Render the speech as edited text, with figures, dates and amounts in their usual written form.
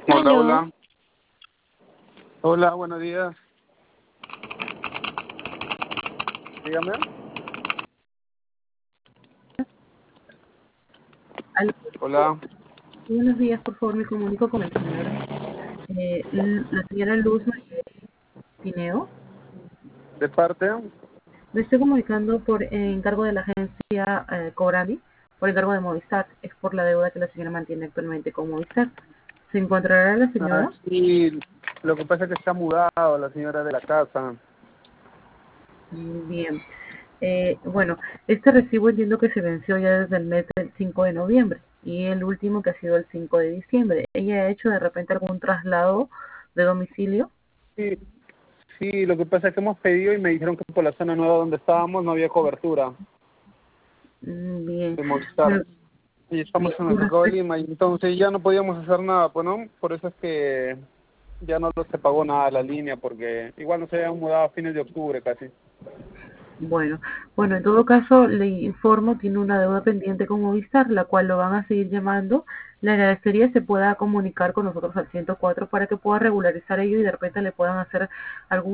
Hola, Aló, hola. Hola, buenos días. Dígame. aló, Hola. buenos días, por favor, me comunico con el señor, la señora Luz Pineo. ¿De parte? Me estoy comunicando por encargo de la agencia Cobrani, por encargo de Movistar. Es por la deuda que la señora mantiene actualmente con Movistar. ¿Se encontrará la Ah, señora? sí. Lo que pasa es que está mudado la señora de la casa. Bien. Bueno, este recibo entiendo que se venció ya desde el mes del 5 de noviembre y el último que ha sido el 5 de diciembre. ¿Ella ha hecho de repente algún traslado de domicilio? Sí, sí, lo que pasa es que hemos pedido y me dijeron que por la zona nueva donde estábamos no había cobertura Bien. de Movistar. Bueno, Y estamos bien. en el Con mercado de respecto Lima y entonces ya no podíamos hacer nada, pues no. Por eso es que ya no se pagó nada de la línea porque igual nos habían mudado a fines de octubre casi. Bueno, bueno, en todo caso le informo, tiene una deuda pendiente con Movistar, la cual lo van a seguir llamando. Le agradecería se pueda comunicar con nosotros al 104 para que pueda regularizar ello y de repente le puedan hacer algún